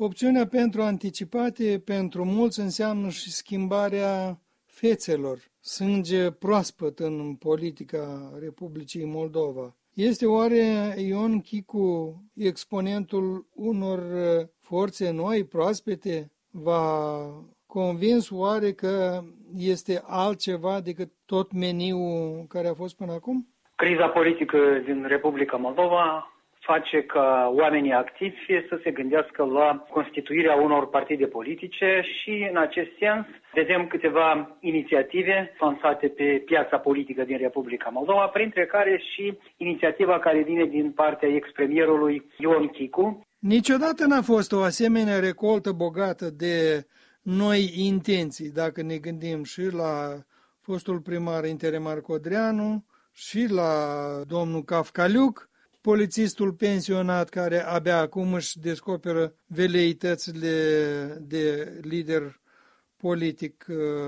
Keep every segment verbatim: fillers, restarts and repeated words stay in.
Opțiunea pentru anticipate pentru mulți înseamnă și schimbarea fețelor, sânge proaspăt în politica Republicii Moldova. Este oare Ion Chicu exponentul unor forțe noi, proaspete? V-a convins oare că este altceva decât tot meniul care a fost până acum? Criza politică din Republica Moldova face ca oamenii activi să se gândească la constituirea unor partide politice și, în acest sens, vedem câteva inițiative lansate pe piața politică din Republica Moldova, printre care și inițiativa care vine din partea ex-premierului Ion Chicu. Niciodată n-a fost o asemenea recoltă bogată de noi intenții, dacă ne gândim și la fostul primar interimar Codreanu și la domnul Cafcaliuc, polițistul pensionat care abia acum își descoperă veleitățile de lider politic.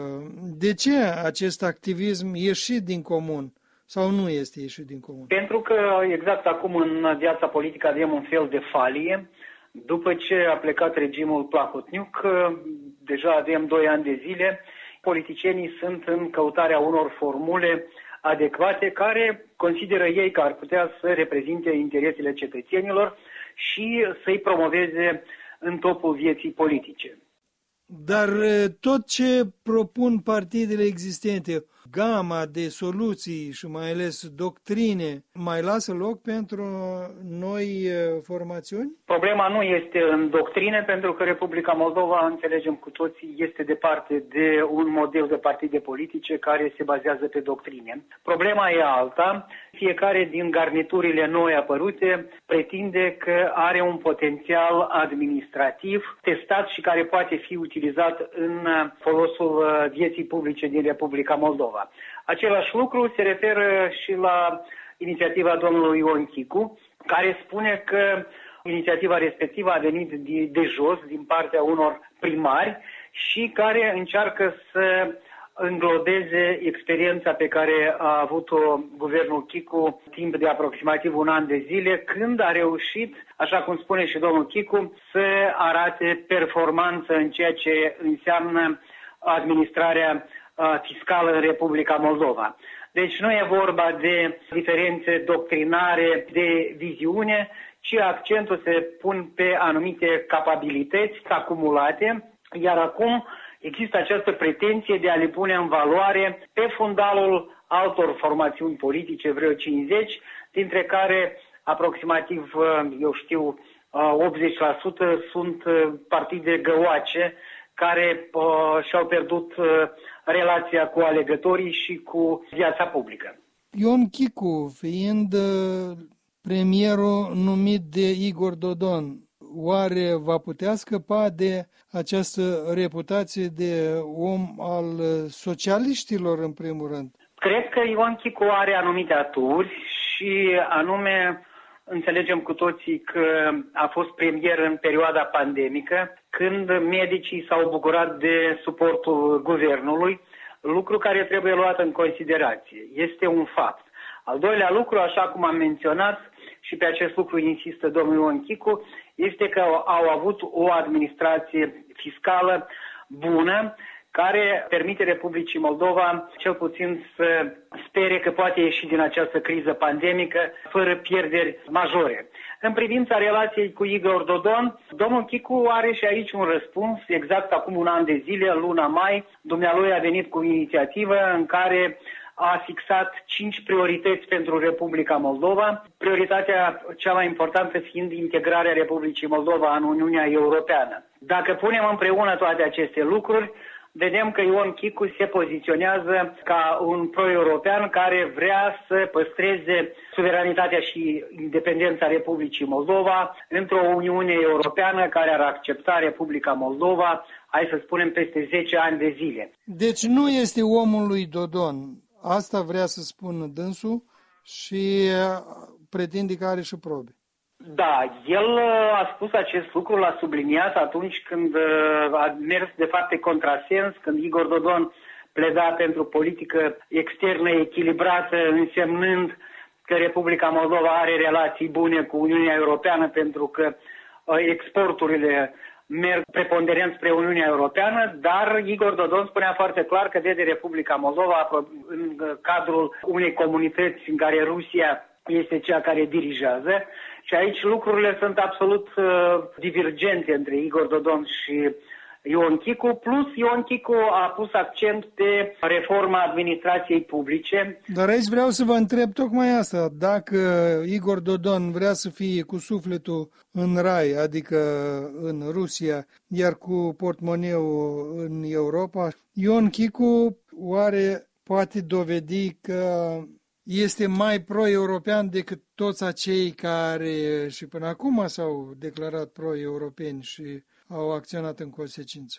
De ce acest activism ieșit din comun sau nu este ieșit din comun? Pentru că exact acum în viața politică avem un fel de falie. După ce a plecat regimul Plahotniuc, deja avem doi ani de zile, politicienii sunt în căutarea unor formule adecvate care consideră ei că ar putea să reprezinte interesele cetățenilor și să-i promoveze în topul vieții politice. Dar tot ce propun partidele existente, gama de soluții și mai ales doctrine, mai lasă loc pentru noi formațiuni? Problema nu este în doctrine, pentru că Republica Moldova, înțelegem cu toții, este departe de un model de partide politice care se bazează pe doctrine. Problema e alta. Fiecare din garniturile noi apărute pretinde că are un potențial administrativ testat și care poate fi utilizat în folosul vieții publice din Republica Moldova. Același lucru se referă și la inițiativa domnului Ion Chicu, care spune că inițiativa respectivă a venit de, de jos, din partea unor primari și care încearcă să înglobeze experiența pe care a avut-o guvernul Chicu timp de aproximativ un an de zile, când a reușit, așa cum spune și domnul Chicu, să arate performanță în ceea ce înseamnă administrarea fiscală în Republica Moldova. Deci nu e vorba de diferențe doctrinare, de viziune, ci accentul se pun pe anumite capabilități acumulate, iar acum există această pretenție de a le pune în valoare pe fundalul altor formațiuni politice, vreo cincizeci, dintre care aproximativ, eu știu, optzeci la sută sunt partide găoace care uh, și-au pierdut uh, relația cu alegătorii și cu viața publică. Ion Chicu, fiind uh, premierul numit de Igor Dodon, oare va putea scăpa de această reputație de om al socialiștilor, în primul rând? Cred că Ion Chicu are anumite aturi și anume înțelegem cu toții că a fost premier în perioada pandemică, când medicii s-au bucurat de suportul guvernului, lucru care trebuie luat în considerație. Este un fapt. Al doilea lucru, așa cum am menționat, și pe acest lucru insistă domnul Ion Chicu, este că au avut o administrație fiscală bună, care permite Republicii Moldova cel puțin să spere că poate ieși din această criză pandemică fără pierderi majore. În privința relației cu Igor Dodon, domnul Chicu are și aici un răspuns. Exact acum un an de zile, în luna mai, dumnealui a venit cu o inițiativă în care a fixat cinci priorități pentru Republica Moldova, prioritatea cea mai importantă fiind integrarea Republicii Moldova în Uniunea Europeană. Dacă punem împreună toate aceste lucruri, vedem că Ion Chicu se poziționează ca un pro-european care vrea să păstreze suveranitatea și independența Republicii Moldova într-o Uniune Europeană care ar accepta Republica Moldova, hai să spunem, peste zece ani de zile. Deci nu este omul lui Dodon. Asta vrea să spună dânsul și pretinde că are și probe. Da, el a spus acest lucru, l-a subliniat atunci când a mers de fapt pe contrasens, când Igor Dodon pleda pentru politică externă echilibrată, însemnând că Republica Moldova are relații bune cu Uniunea Europeană pentru că exporturile merg preponderent spre Uniunea Europeană, dar Igor Dodon spunea foarte clar că vede Republica Moldova în cadrul unei comunități în care Rusia este cea care dirigează și aici lucrurile sunt absolut uh, divergente între Igor Dodon și Ion Chicu, plus Ion Chicu a pus accent pe reforma administrației publice. Dar aici vreau să vă întreb tocmai asta, dacă Igor Dodon vrea să fie cu sufletul în rai, adică în Rusia, iar cu portmoneul în Europa, Ion Chicu oare poate dovedi că este mai pro-european decât toți acei care și până acum s-au declarat pro-europeni și au acționat în consecință?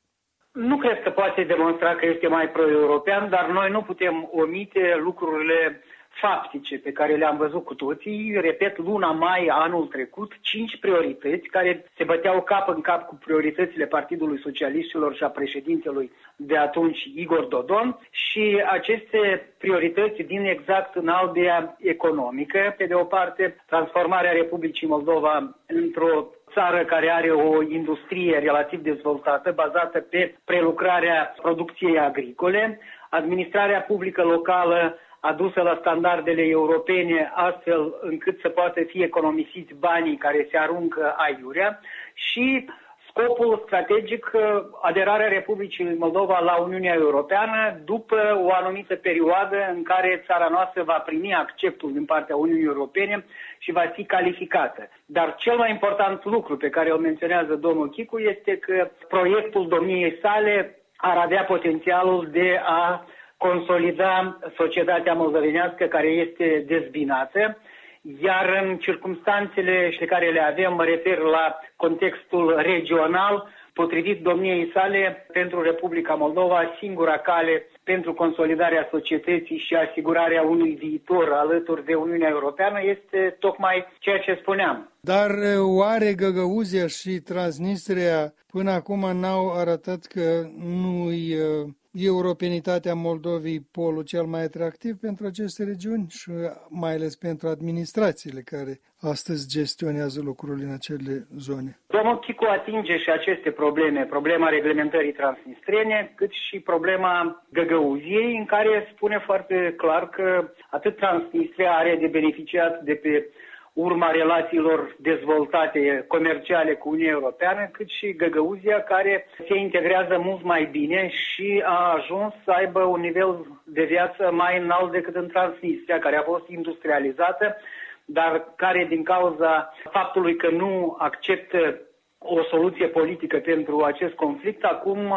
Nu cred că poate demonstra că este mai pro-european, dar noi nu putem omite lucrurile faptice pe care le-am văzut cu toții. Repet, luna mai anul trecut, cinci priorități care se băteau cap în cap cu prioritățile Partidului Socialiștilor și a președintelui de atunci, Igor Dodon, și aceste priorități din exact în albia economică. Pe de o parte, transformarea Republicii Moldova într-o țară care are o industrie relativ dezvoltată, bazată pe prelucrarea producției agricole, administrarea publică locală adusă la standardele europene, astfel încât să poată fi economisiți banii care se aruncă aiurea și scopul strategic, aderarea Republicii Moldova la Uniunea Europeană după o anumită perioadă în care țara noastră va primi acceptul din partea Uniunii Europene și va fi calificată. Dar cel mai important lucru pe care o menționează domnul Chicu este că proiectul domniei sale ar avea potențialul de a consolida societatea moldovenească care este dezbinată, iar în circumstanțele pe care le avem, mă refer la contextul regional, potrivit domniei sale, pentru Republica Moldova, singura cale pentru consolidarea societății și asigurarea unui viitor alături de Uniunea Europeană este tocmai ceea ce spuneam. Dar oare Găgăuzia și Transnistria până acum n-au arătat că nu-i europenitatea Moldovei polul cel mai atractiv pentru aceste regiuni și mai ales pentru administrațiile care astăzi gestionează lucrurile în acele zone? Domnul Chicu atinge și aceste probleme, problema reglementării transnistrene, cât și problema Găgăuziei, în care spune foarte clar că atât Transnistria are de beneficiat de pe urma relațiilor dezvoltate comerciale cu Uniunea Europeană, cât și Găgăuzia, care se integrează mult mai bine și a ajuns să aibă un nivel de viață mai înalt decât în Transnistria, care a fost industrializată, dar care din cauza faptului că nu acceptă o soluție politică pentru acest conflict, acum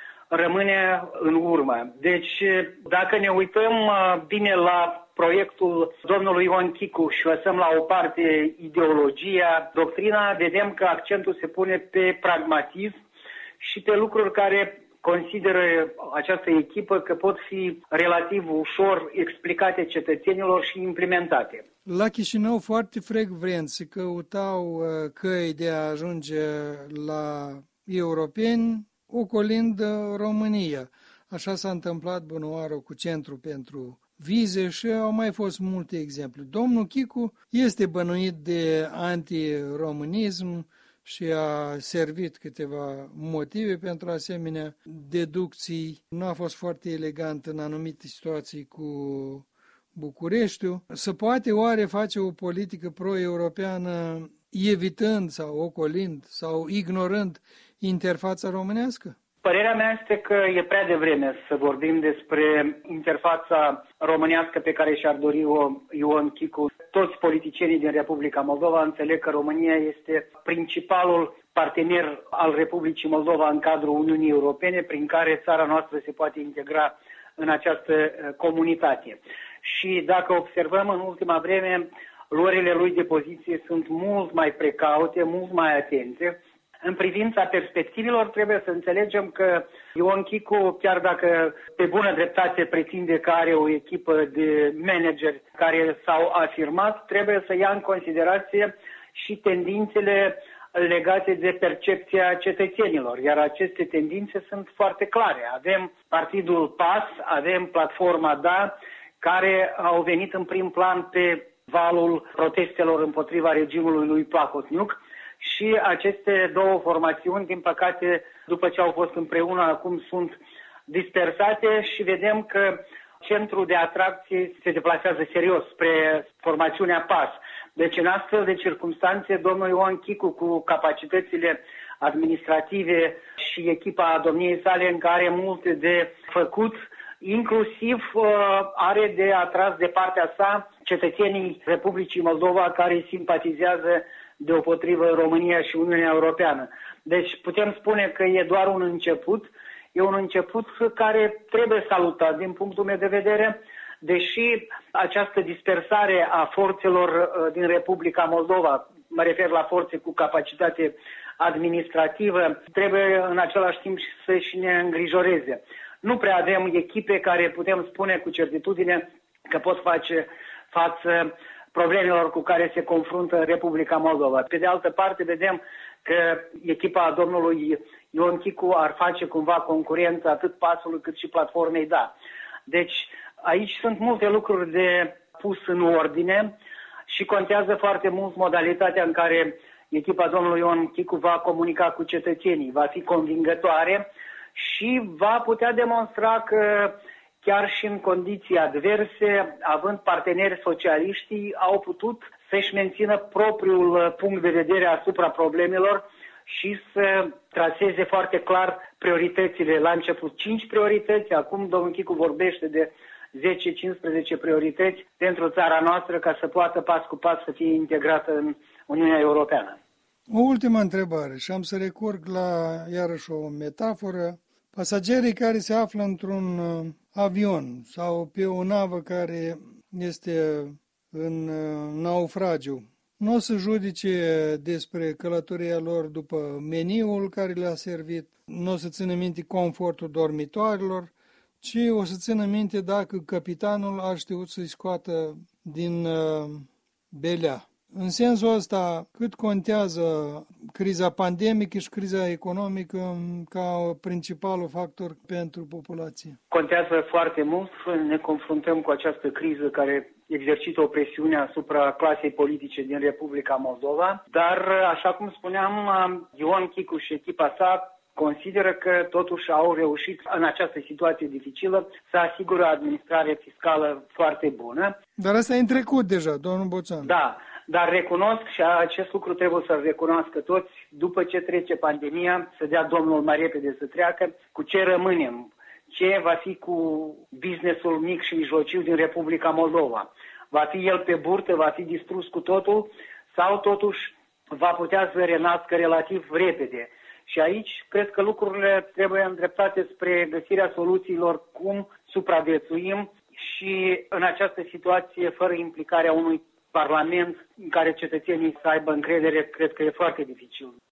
rămâne în urmă. Deci, dacă ne uităm bine la proiectul domnului Ion Chicu și lăsăm la o parte ideologia, doctrina, vedem că accentul se pune pe pragmatism și pe lucruri care consideră această echipă că pot fi relativ ușor explicate cetățenilor și implementate. La Chișinău foarte frecvent se căutau căi de a ajunge la europeni, ocolind România. Așa s-a întâmplat bunoară cu Centru pentru Vize și au mai fost multe exemple. Domnul Chicu este bănuit de antiromânism și a servit câteva motive pentru asemenea deducții. Nu a fost foarte elegant în anumite situații cu Bucureștiul. Se poate oare face o politică pro-europeană evitând sau ocolind sau ignorând interfața românească? Părerea mea este că e prea devreme să vorbim despre interfața românească pe care și-ar dori-o Ion Chicu. Toți politicienii din Republica Moldova înțeleg că România este principalul partener al Republicii Moldova în cadrul Uniunii Europene, prin care țara noastră se poate integra în această comunitate. Și dacă observăm în ultima vreme, luările lui de poziție sunt mult mai precaute, mult mai atente. În privința perspectivelor, trebuie să înțelegem că Ion Chicu, chiar dacă pe bună dreptate pretinde că are o echipă de manageri care s-au afirmat, trebuie să ia în considerație și tendințele legate de percepția cetățenilor, iar aceste tendințe sunt foarte clare. Avem partidul P A S, avem platforma DA, care au venit în prim plan pe valul protestelor împotriva regimului lui Plahotniuc, și aceste două formațiuni, din păcate, după ce au fost împreună, acum sunt dispersate și vedem că centrul de atracție se deplasează serios spre formațiunea P A S. Deci, în astfel de circunstanțe, domnul Ion Chicu, cu capacitățile administrative și echipa domniei sale, în care are multe de făcut, inclusiv uh, are de atras de partea sa cetățenii Republicii Moldova care simpatizează deopotrivă România și Uniunea Europeană. Deci putem spune că e doar un început, e un început care trebuie salutat din punctul meu de vedere, deși această dispersare a forțelor uh, din Republica Moldova, mă refer la forțe cu capacitate administrativă, trebuie în același timp să și ne îngrijoreze. Nu prea avem echipe care putem spune cu certitudine că pot face față problemelor cu care se confruntă Republica Moldova. Pe de altă parte, vedem că echipa domnului Ion Chicu ar face cumva concurență atât PAS-ului cât și platformei Da. Deci aici sunt multe lucruri de pus în ordine și contează foarte mult modalitatea în care echipa domnului Ion Chicu va comunica cu cetățenii, va fi convingătoare și va putea demonstra că chiar și în condiții adverse, având parteneri socialiștii, au putut să-și mențină propriul punct de vedere asupra problemelor și să traseze foarte clar prioritățile. La început cinci priorități, acum domnul Chicu vorbește de zece cincisprezece priorități pentru țara noastră ca să poată pas cu pas să fie integrată în Uniunea Europeană. O ultimă întrebare și am să recurg la iarăși o metaforă. Pasagerii care se află într-un avion sau pe o navă care este în naufragiu, nu o să judice despre călătoria lor după meniul care le-a servit, nu o să țină minte confortul dormitoarelor, ci o să țină minte dacă capitanul a știut să-i scoată din uh, belea. În sensul ăsta, cât contează criza pandemică și criza economică ca principalul factor pentru populație? Contează foarte mult. Ne confruntăm cu această criză care exercită o presiune asupra clasei politice din Republica Moldova, dar, așa cum spuneam, Ion Chicu și echipa sa consideră că totuși au reușit în această situație dificilă să asigure o administrare fiscală foarte bună. Dar asta e în trecut deja, domnul Boțan. Da. Dar recunosc, și acest lucru trebuie să-l recunoască toți, după ce trece pandemia, să dea Domnul mai repede să treacă, cu ce rămânem, ce va fi cu businessul mic și mijlociu din Republica Moldova. Va fi el pe burtă, va fi distrus cu totul sau totuși va putea să renască relativ repede. Și aici cred că lucrurile trebuie îndreptate spre găsirea soluțiilor cum supraviețuim și în această situație fără implicarea unui Parlament în care cetățenii să aibă încredere, cred că e foarte dificil.